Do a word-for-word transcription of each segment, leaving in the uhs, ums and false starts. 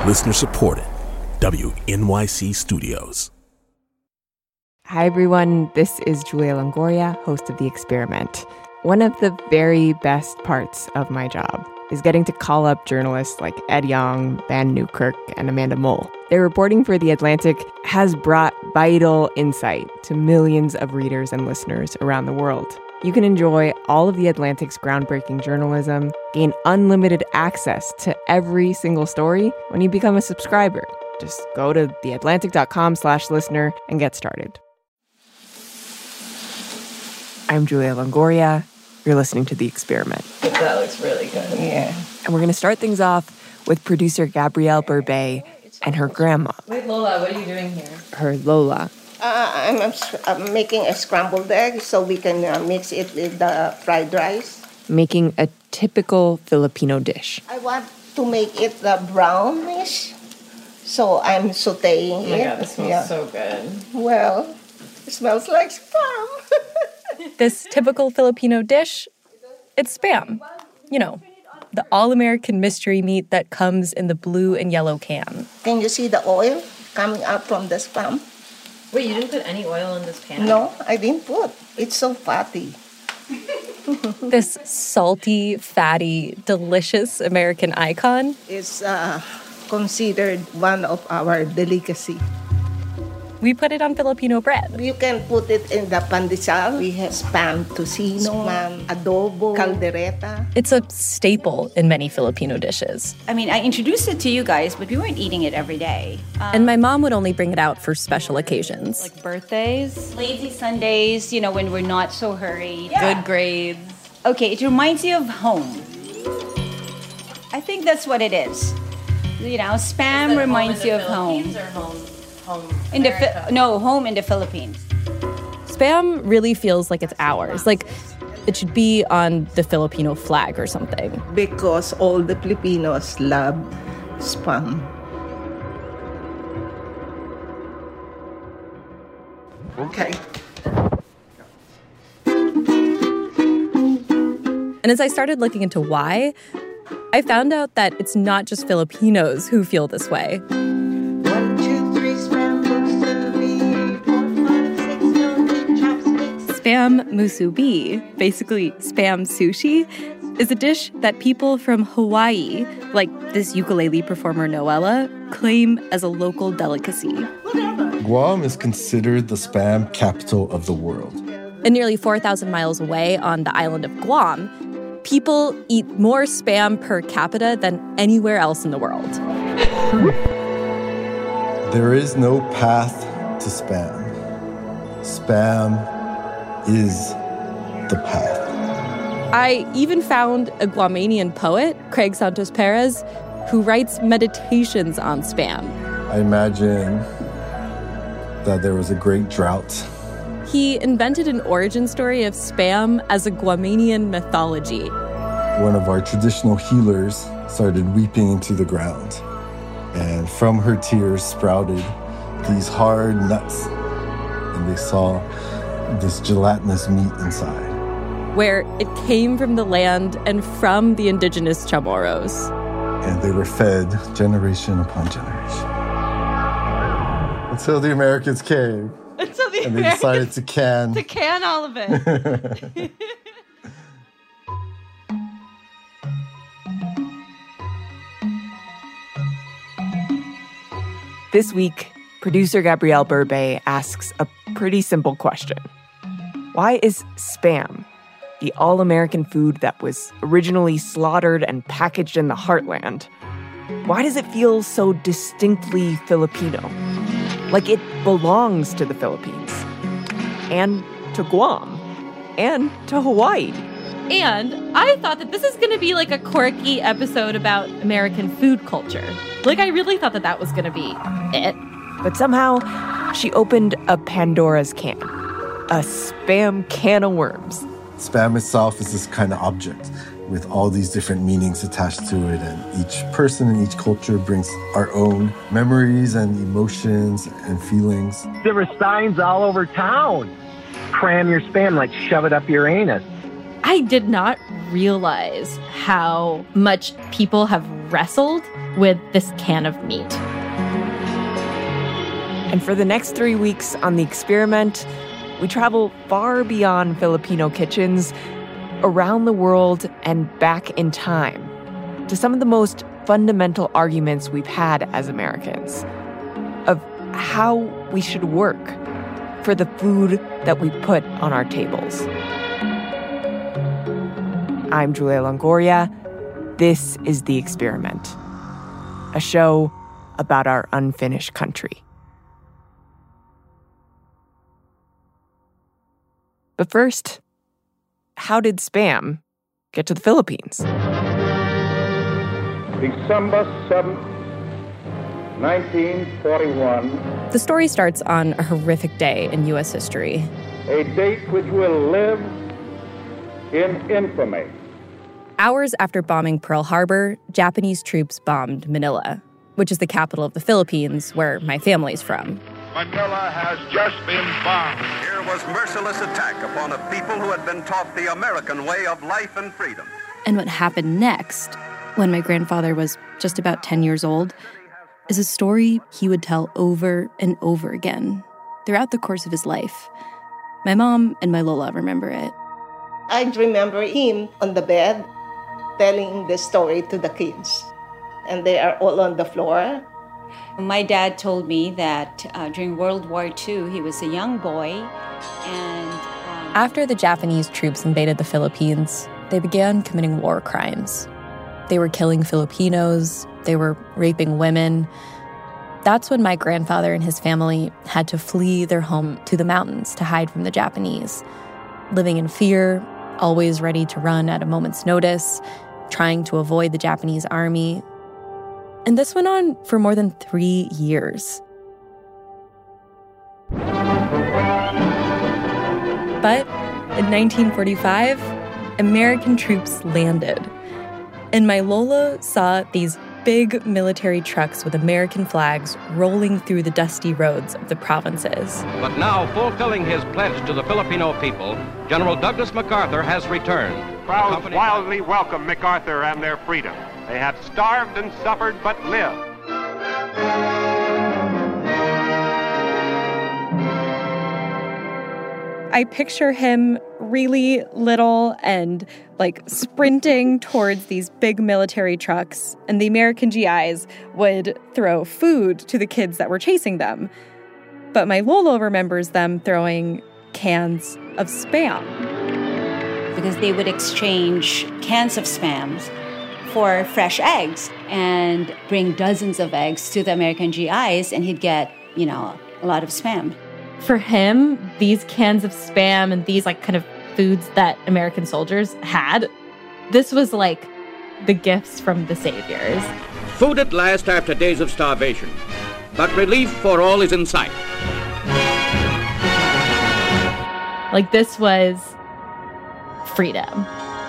Listener supported. W N Y C Studios. Hi, everyone. This is Julia Longoria, host of The Experiment. One of the very best parts of my job is getting to call up journalists like Ed Yong, Van Newkirk, and Amanda Mull. Their reporting for The Atlantic has brought vital insight to millions of readers and listeners around the world. You can enjoy all of The Atlantic's groundbreaking journalism, gain unlimited access to every single story when you become a subscriber. Just go to theatlantic.com slash listener and get started. I'm Julia Longoria. You're listening to The Experiment. That looks really good. Yeah. And we're going to start things off with producer Gabrielle Burbey and her grandma. Wait, Lola, what are you doing here? Her Lola. Uh, I'm, I'm, I'm making a scrambled egg so we can uh, mix it with the fried rice. Making a typical Filipino dish. I want to make it uh, brownish, so I'm sauteing Oh my it. God, this smells yeah. so good. Well, it smells like spam. This typical Filipino dish, it's Spam. You know, the all-American mystery meat that comes in the blue and yellow can. Can you see the oil coming out from the spam? Wait, you didn't put any oil in this pan? No, I didn't put. It's so fatty. This salty, fatty, delicious American icon. It's uh, considered one of our delicacy. We put it on Filipino bread. You can put it in the pandesal. We have spam tocino, spam adobo, caldereta. It's a staple in many Filipino dishes. I mean, I introduced it to you guys, but we weren't eating it every day. Um, And my mom would only bring it out for special occasions. like birthdays, lazy Sundays, you know, when we're not so hurried. Good grades. Okay, it reminds you of home. I think that's what it is. You know, spam reminds you of home. Or home, home In the America? Fi- no, home in the Philippines. Spam really feels like it's ours. Like it should be on the Filipino flag or something. Because all the Filipinos love spam. Okay. And as I started looking into why, I found out that it's not just Filipinos who feel this way. One, two, three, spam musubi. Four, five, six, seven, eight, chopsticks. Spam musubi, basically spam sushi, is a dish that people from Hawaii, like this ukulele performer Noella, claim as a local delicacy. Guam is considered the spam capital of the world. And nearly four thousand miles away on the island of Guam, people eat more spam per capita than anywhere else in the world. There is no path to spam. Spam is the path. I even found a Guamanian poet, Craig Santos Perez, who writes meditations on spam. I imagine that there was a great drought. He invented an origin story of spam as a Guamanian mythology. One of our traditional healers started weeping into the ground, and from her tears sprouted these hard nuts, and they saw this gelatinous meat inside. Where it came from the land and from the indigenous Chamorros. And they were fed generation upon generation. Until the Americans came. Until the And they decided to can. to can all of it. This week, producer Gabrielle Burbey asks a pretty simple question. Why is Spam, the all-American food that was originally slaughtered and packaged in the heartland, why does it feel so distinctly Filipino? Like it belongs to the Philippines, and to Guam, and to Hawaii. And I thought that this is going to be like a quirky episode about American food culture. Like, I really thought that that was going to be it. But somehow, she opened a Pandora's can. A Spam can of worms. Spam itself is this kind of object with all these different meanings attached to it, and each person in each culture brings our own memories and emotions and feelings. There were signs all over town. Cram your spam, like shove it up your anus. I did not realize how much people have wrestled with this can of meat. And for the next three weeks on The Experiment, we travel far beyond Filipino kitchens, around the world and back in time to some of the most fundamental arguments we've had as Americans of how we should work for the food that we put on our tables. I'm Julia Longoria. This is The Experiment, a show about our unfinished country. But first, how did Spam get to the Philippines? December seventh, nineteen forty-one. The story starts on a horrific day in U S history. A date which will live in infamy. Hours after bombing Pearl Harbor, Japanese troops bombed Manila, which is the capital of the Philippines, where my family's from. Manila has just been bombed. Here was merciless attack upon a people who had been taught the American way of life and freedom. And what happened next, when my grandfather was just about ten years old, is a story he would tell over and over again throughout the course of his life. My mom and my Lola remember it. I remember him on the bed telling the story to the kids. And they are all on the floor. My dad told me that uh, during World War Two, he was a young boy. And um, after the Japanese troops invaded the Philippines, they began committing war crimes. They were killing Filipinos. They were raping women. That's when my grandfather and his family had to flee their home to the mountains to hide from the Japanese, living in fear, always ready to run at a moment's notice, trying to avoid the Japanese army. And this went on for more than three years. But in nineteen forty-five, American troops landed. And my Lola saw these big military trucks with American flags rolling through the dusty roads of the provinces. But now, fulfilling his pledge to the Filipino people, General Douglas MacArthur has returned. Crowds wildly welcome MacArthur and their freedom. They have starved and suffered, but lived. I picture him really little and like sprinting towards these big military trucks, and the American G Is would throw food to the kids that were chasing them. But my Lolo remembers them throwing cans of Spam. Because they would exchange cans of Spams for fresh eggs and bring dozens of eggs to the American G Is, and he'd get, you know, a lot of Spam. For him, these cans of Spam and these like kind of foods that American soldiers had, this was like the gifts from the saviors. Food at last after days of starvation, but relief for all is in sight. Like this was freedom.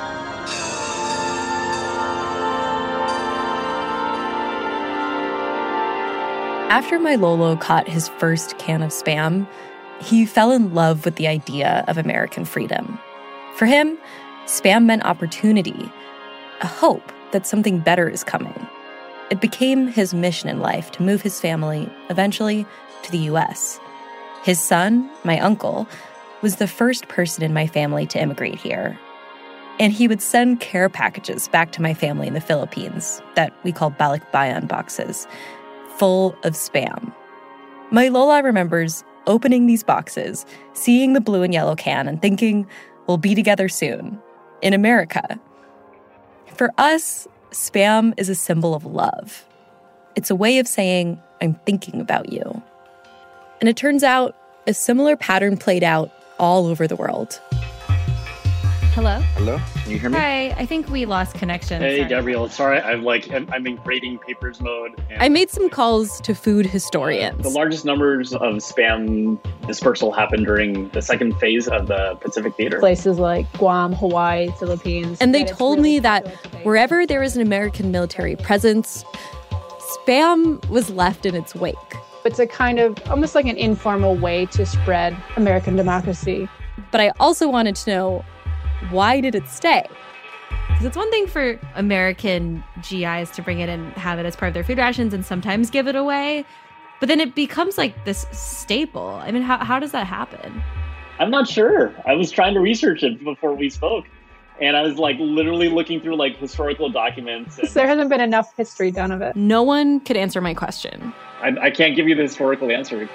After my Lolo caught his first can of Spam, he fell in love with the idea of American freedom. For him, Spam meant opportunity, a hope that something better is coming. It became his mission in life to move his family, eventually, to the U S. His son, my uncle, was the first person in my family to immigrate here. And he would send care packages back to my family in the Philippines that we call balikbayan boxes, full of Spam. My Lola remembers opening these boxes, seeing the blue and yellow can, and thinking, we'll be together soon, in America. For us, Spam is a symbol of love. It's a way of saying, I'm thinking about you. And it turns out a similar pattern played out all over the world. Hello? Hello? Can you hear me? Hi, I think we lost connection. Hey, Sorry. Gabrielle. Sorry, I'm like, I'm, I'm in grading papers mode. I made some calls to food historians. The largest numbers of Spam dispersal happened during the second phase of the Pacific Theater. Places like Guam, Hawaii, Philippines. And they told me that wherever there was an American military presence, Spam was left in its wake. It's a kind of, almost like an informal way to spread American democracy. But I also wanted to know, why did it stay? Because it's one thing for American G Is to bring it and have it as part of their food rations and sometimes give it away, but then it becomes like this staple. I mean, how how does that happen? I'm not sure. I was trying to research it before we spoke. And I was like literally looking through like historical documents. And There hasn't been enough history done of it. No one could answer my question. I, I can't give you the historical answer.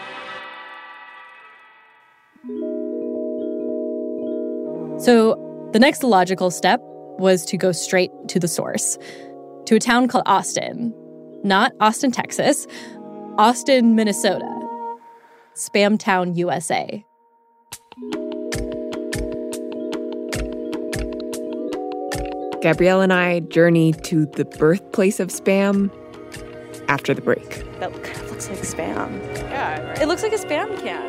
So the next logical step was to go straight to the source, to a town called Austin. Not Austin, Texas, Austin, Minnesota. Spam Town, U S A. Gabrielle and I journey to the birthplace of Spam after the break. That kind of looks like Spam. Yeah, right. It looks like a Spam can.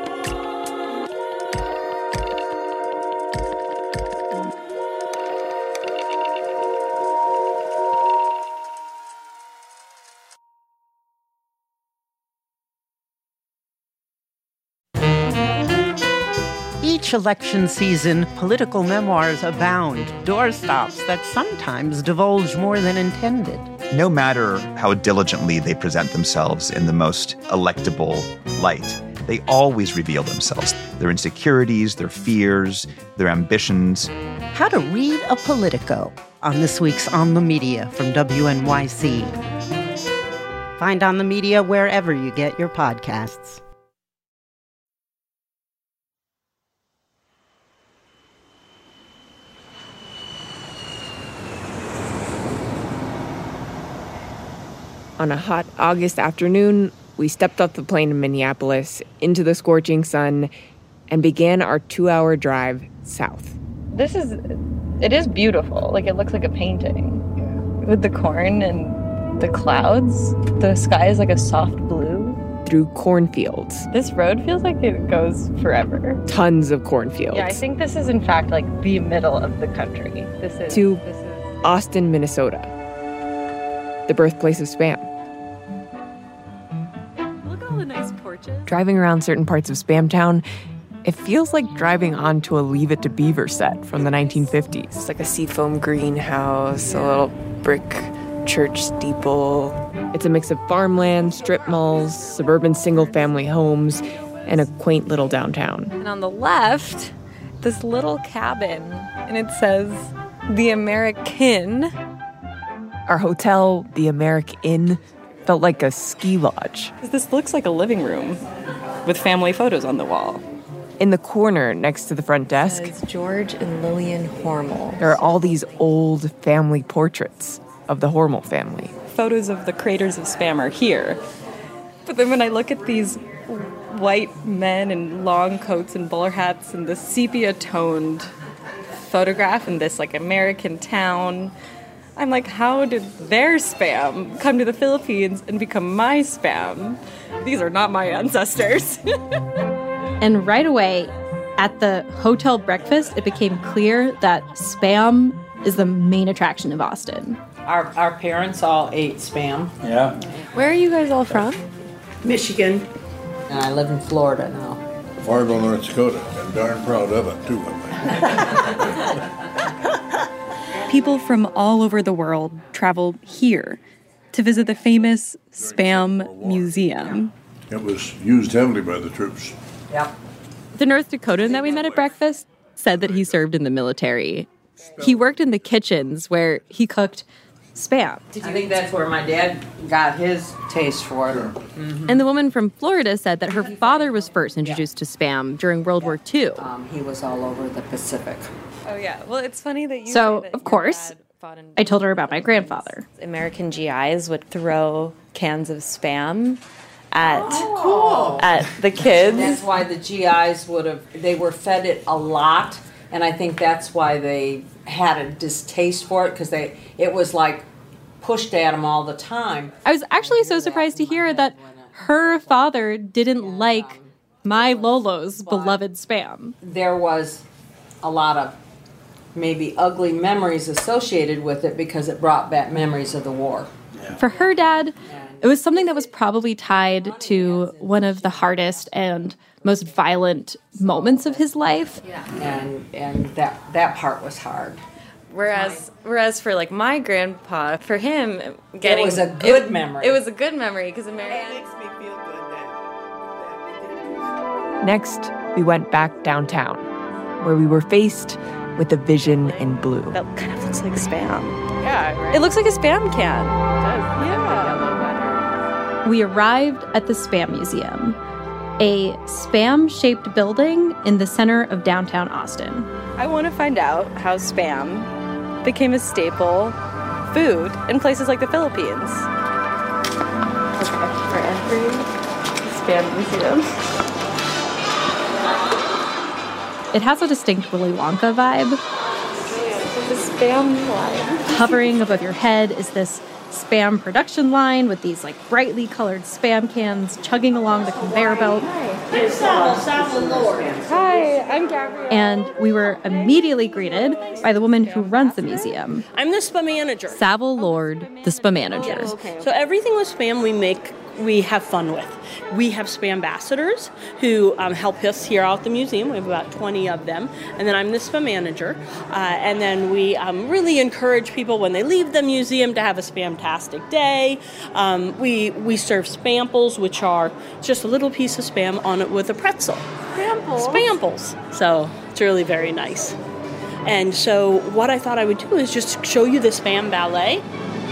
Each election season, political memoirs abound, doorstops that sometimes divulge more than intended. No matter how diligently they present themselves in the most electable light, they always reveal themselves, their insecurities, their fears, their ambitions. How to read a Politico on this week's On the Media from W N Y C. Find On the Media wherever you get your podcasts. On a hot August afternoon, we stepped off the plane in Minneapolis into the scorching sun and began our two-hour drive south. This is, it is beautiful. Like, it looks like a painting. With the corn and the clouds, the sky is like a soft blue. Through cornfields. This road feels like it goes forever. Tons of cornfields. Yeah, I think this is, in fact, like the middle of the country. This is... To this is... Austin, Minnesota, the birthplace of Spam. Driving around certain parts of Spam Town, it feels like driving onto a Leave It to Beaver set from the nineteen fifties. It's like a seafoam greenhouse, a little brick church steeple. It's a mix of farmland, strip malls, suburban single-family homes, and a quaint little downtown. And on the left, this little cabin, and it says, The American. Our hotel, the American Inn, felt like a ski lodge. This looks like a living room with family photos on the wall. In the corner next to the front desk, It says George and Lillian Hormel. there are all these old family portraits of the Hormel family. Photos of the creators of Spam are here. But then when I look at these white men in long coats and bowler hats and the sepia-toned photograph in this like American town, I'm like, how did their Spam come to the Philippines and become my Spam? These are not my ancestors. And right away, at the hotel breakfast, it became clear that Spam is the main attraction of Austin. Our our parents all ate Spam. Yeah. Where are you guys all from? Michigan. And I live in Florida now. Fargo, North Dakota. I'm darn proud of it, too. People from all over the world travel here to visit the famous Spam Museum. It was used heavily by the troops. Yep. The North Dakotan that we met at breakfast said that he served in the military. He worked in the kitchens where he cooked Spam. I think that's where my dad got his taste for it. Mm-hmm. And the woman from Florida said that her father was first introduced to Spam during World War Two. Um, he was all over the Pacific. Oh, yeah. Well, it's funny that you So, say that of your course, dad fought in- I told her about my grandfather. American G Is would throw cans of Spam at Oh, cool. at the kids. That's why the G Is would have, they were fed it a lot, and I think that's why they had a distaste for it, because they it was like pushed at them all the time. I was actually so surprised to hear that her father didn't like my Lolo's beloved Spam. There was a lot of maybe ugly memories associated with it because it brought back memories of the war. For her dad, It was something that was probably tied to one of the hardest and most violent moments of his life. Yeah. And and that that part was hard. Whereas, whereas for like my grandpa, for him, getting it was a good it, memory. It was a good memory because America makes me feel good that. Next, we went back downtown, where we were faced with a vision in blue. That kind of looks like Spam. Yeah, right. It looks like a Spam can. Yeah. We arrived at the Spam Museum, a Spam-shaped building in the center of downtown Austin. I want to find out how Spam became a staple food in places like the Philippines. Okay, we're entering the Spam Museum. It has a distinct Willy Wonka vibe. The Spam line. Hovering above your head is this Spam production line with these like brightly colored Spam cans chugging along the conveyor belt. Hi, I'm Gabrielle. And we were immediately greeted by the woman who runs the museum, I'm the Spam manager. Savile Lord, the Spam manager. So everything with Spam we make, we have fun with. We have Spam ambassadors who um, help us here out at the museum. We have about twenty of them. And then I'm the Spam manager. Uh, and then we um, really encourage people when they leave the museum to have a Spam-tastic day. Um, we, we serve Spamples, which are just a little piece of Spam on it with a pretzel. Spamples? Spamples. So it's really very nice. And so what I thought I would do is just show you the Spam ballet.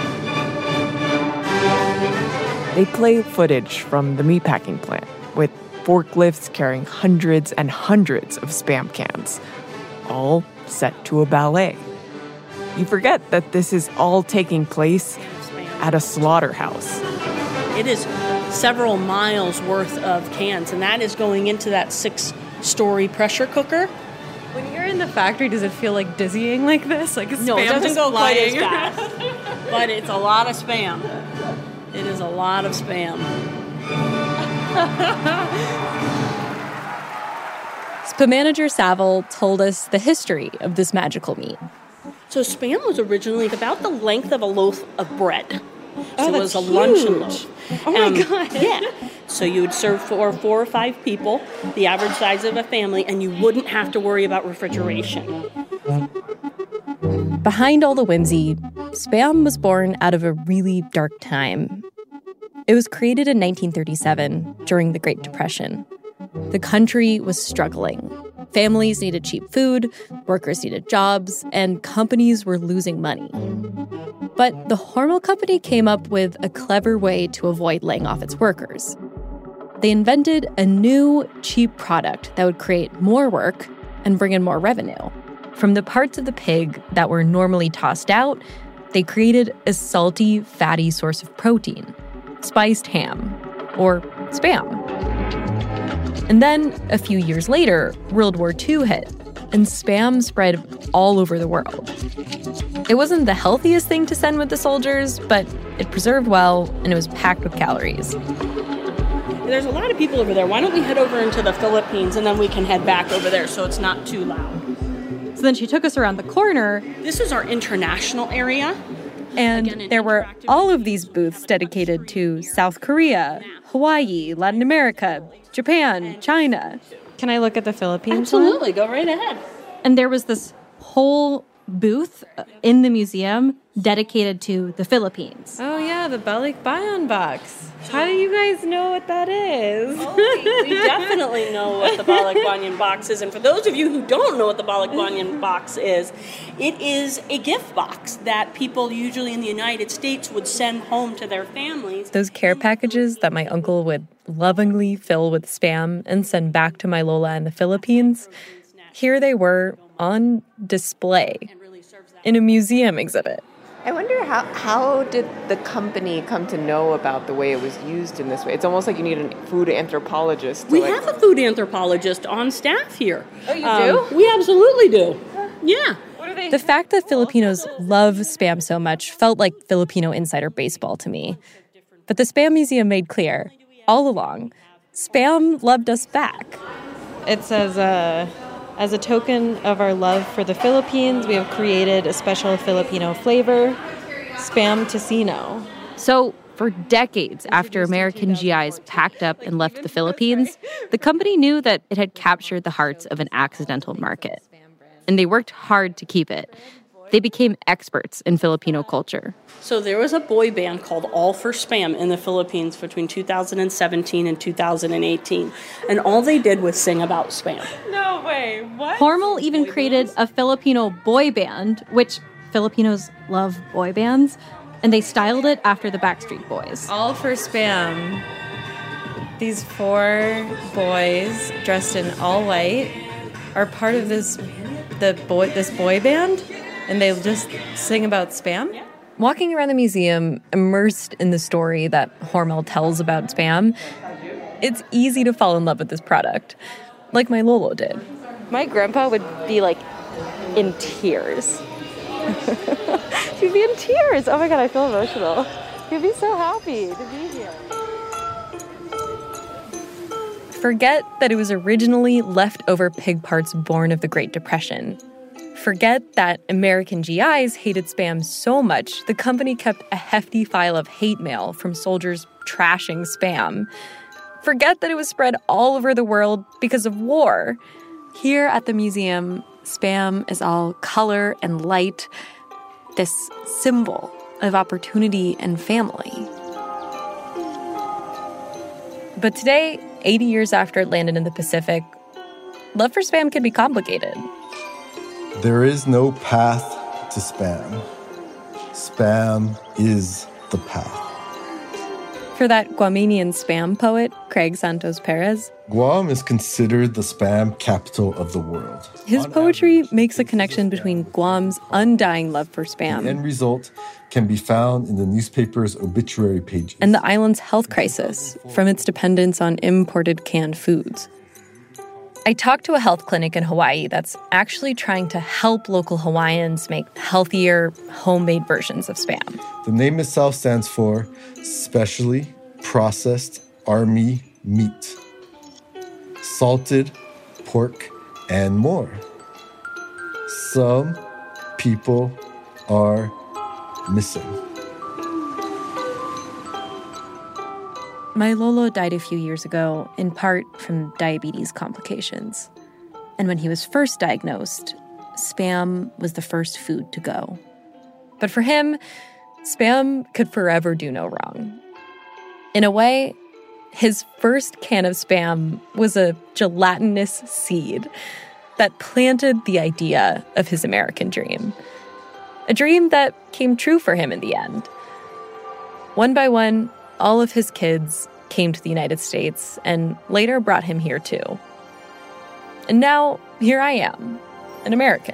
They play footage from the meatpacking plant with forklifts carrying hundreds and hundreds of Spam cans, all set to a ballet. You forget that this is all taking place at a slaughterhouse. It is several miles worth of cans, and that is going into that six-story pressure cooker. When you're in the factory, does it feel like dizzying like this? Like No, it doesn't go quite as fast. fast, but it's a lot of Spam. It is a lot of Spam. Spam manager Savile told us the history of this magical meat. So Spam was originally about the length of a loaf of bread. Oh, so it that's was a luncheon huge. loaf. Oh my Um, God. Yeah. So you would serve for four or five people, the average size of a family, and you wouldn't have to worry about refrigeration. Behind all the whimsy, Spam was born out of a really dark time. It was created in nineteen thirty-seven during the Great Depression. The country was struggling. Families needed cheap food, workers needed jobs, and companies were losing money. But the Hormel Company came up with a clever way to avoid laying off its workers. They invented a new, cheap product that would create more work and bring in more revenue. From the parts of the pig that were normally tossed out, they created a salty, fatty source of protein, spiced ham, or Spam. And then, a few years later, World War Two hit, and Spam spread all over the world. It wasn't the healthiest thing to send with the soldiers, but it preserved well, and it was packed with calories. There's a lot of people over there. Why don't we head over into the Philippines, and then we can head back over there so it's not too loud. So then she took us around the corner. This is our international area. And Again, there were all of these booths dedicated to South Korea, Hawaii, Latin America, Japan, China. Can I look at the Philippines Absolutely, one? go right ahead. And there was this whole booth in the museum dedicated to the Philippines. Oh yeah, the Balikbayan box. How do you guys know what that is? Oh, we, we definitely know what the Balikbayan box is. And for those of you who don't know what the Balikbayan box is, it is a gift box that people usually in the United States would send home to their families. Those care packages that my uncle would lovingly fill with Spam and send back to my Lola in the Philippines, here they were on display in a museum exhibit. I wonder how how did the company come to know about the way it was used in this way? It's almost like you need a food anthropologist. To we like... have a food anthropologist on staff here. Oh, you um, do? We absolutely do. Yeah. What are they? The fact that Filipinos love Spam so much felt like Filipino insider baseball to me. But the Spam Museum made clear, all along, Spam loved us back. It says, uh... as a token of our love for the Philippines, we have created a special Filipino flavor, Spam Tocino. So For decades after American G Is packed up and left the Philippines, the company knew that it had captured the hearts of an accidental market. And they worked hard to keep it. They became experts in Filipino culture. So there was a boy band called All for Spam in the Philippines between two thousand seventeen and two thousand eighteen. And all they did was sing about Spam. No way, what? Hormel even created a Filipino boy band, which Filipinos love boy bands, and they styled it after the Backstreet Boys. All for Spam. These four boys dressed in all white are part of this the boy this boy band, and they just sing about Spam? Walking around the museum, immersed in the story that Hormel tells about Spam, it's easy to fall in love with this product, like my Lolo did. My grandpa would be like in tears. He'd be in tears. Oh my God, I feel emotional. He'd be so happy to be here. Forget that it was originally leftover pig parts born of the Great Depression. Forget that American G Is hated Spam so much, the company kept a hefty file of hate mail from soldiers trashing Spam. Forget that it was spread all over the world because of war. Here at the museum, Spam is all color and light, this symbol of opportunity and family. But today, eighty years after it landed in the Pacific, love for Spam can be complicated. There is no path to Spam. Spam is the path. For that Guamanian Spam poet, Craig Santos Perez, Guam is considered the Spam capital of the world. His poetry makes a connection between Guam's undying love for Spam The end result can be found in the newspaper's obituary pages and the island's health crisis from its dependence on imported canned foods. I talked to a health clinic in Hawaii that's actually trying to help local Hawaiians make healthier, homemade versions of Spam. The name itself stands for Specially Processed Army Meat, Salted Pork, and more. Some people are missing. My Lolo died a few years ago, in part from diabetes complications. And when he was first diagnosed, Spam was the first food to go. But for him, Spam could forever do no wrong. In a way, his first can of Spam was a gelatinous seed that planted the idea of his American dream. A dream that came true for him in the end. One by one, all of his kids came to the United States and later brought him here too. And now, here I am, an American.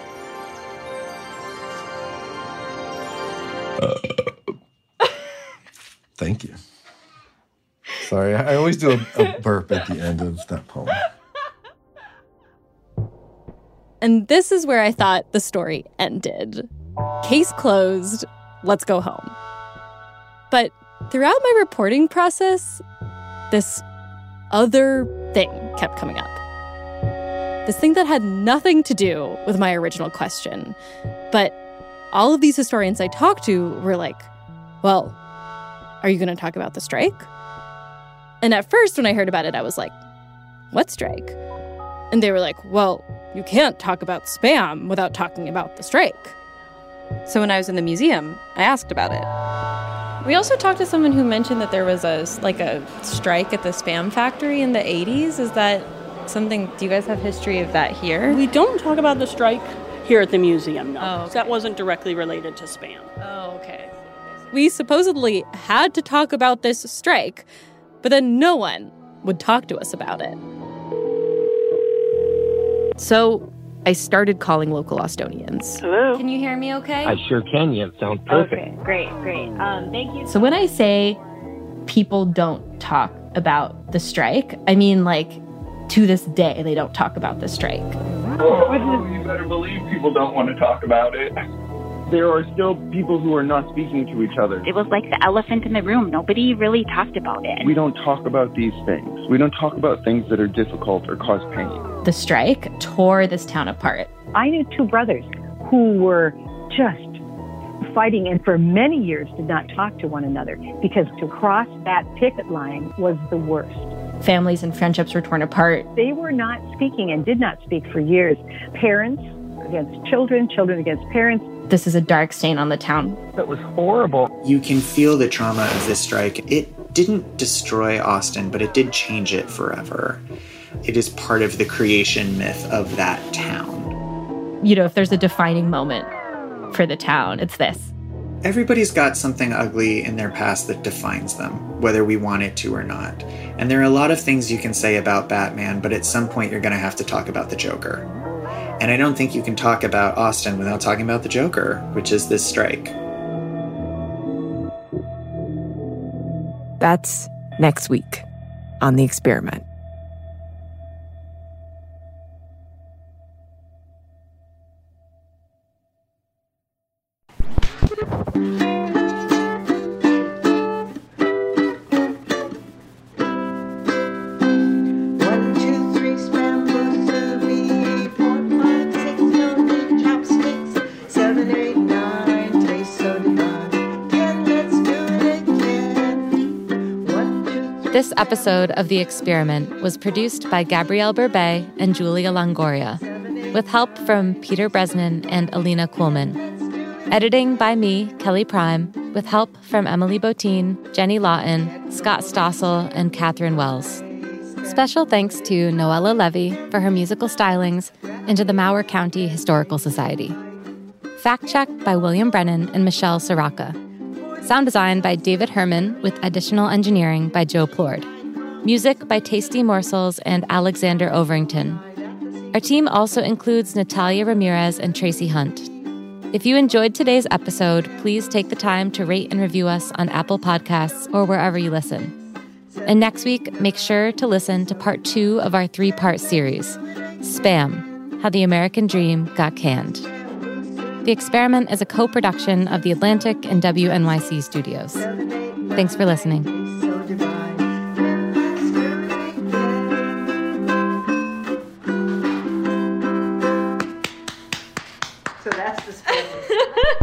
Uh, thank you. Sorry, I always do a, a burp at the end of that poem. And this is where I thought the story ended. Case closed, let's go home. But throughout my reporting process, this other thing kept coming up. This thing that had nothing to do with my original question. But all of these historians I talked to were like, well, are you going to talk about the strike? And at first, when I heard about it, I was like, what strike? And they were like, well, you can't talk about Spam without talking about the strike. So when I was in the museum, I asked about it. We also talked to someone who mentioned that there was a like a strike at the Spam factory in the eighties. Is that something, do you guys have history of that here? We don't talk about the strike here at the museum, no. Oh, okay. That wasn't directly related to Spam. Oh, okay. We supposedly had to talk about this strike, but then no one would talk to us about it. So I started calling local Austonians. Hello? Can you hear me okay? I sure can. You sound perfect. Okay, great, great. Um, thank you. So when I say people don't talk about the strike, I mean, like, to this day, they don't talk about the strike. Oh, you better believe people don't want to talk about it. There are still people who are not speaking to each other. It was like the elephant in the room. Nobody really talked about it. We don't talk about these things. We don't talk about things that are difficult or cause pain. The strike tore this town apart. I knew two brothers who were just fighting and for many years did not talk to one another because to cross that picket line was the worst. Families and friendships were torn apart. They were not speaking and did not speak for years. Parents against children, children against parents. This is a dark stain on the town. It was horrible. You can feel the trauma of this strike. It didn't destroy Austin, but it did change it forever. It is part of the creation myth of that town. You know, if there's a defining moment for the town, it's this. Everybody's got something ugly in their past that defines them, whether we want it to or not. And there are a lot of things you can say about Batman, but at some point you're going to have to talk about the Joker. And I don't think you can talk about Austin without talking about the Joker, which is this strike. That's next week on The Experiment. This episode of The Experiment was produced by Gabrielle Burbet and Julia Longoria, with help from Peter Bresnan and Alina Kuhlman. Editing by me, Kelly Prime, with help from Emily Botine, Jenny Lawton, Scott Stossel, and Catherine Wells. Special thanks to Noella Levy for her musical stylings and to the Mower County Historical Society. Fact check by William Brennan and Michelle Siraka. Sound design by David Herman, with additional engineering by Joe Plord. Music by Tasty Morsels and Alexander Overington. Our team also includes Natalia Ramirez and Tracy Hunt. If you enjoyed today's episode, please take the time to rate and review us on Apple Podcasts or wherever you listen. And next week, make sure to listen to part two of our three-part series, Spam, How the American Dream Got Canned. The Experiment is a co-production of The Atlantic and W N Y C Studios. Thanks for listening. So that's the special.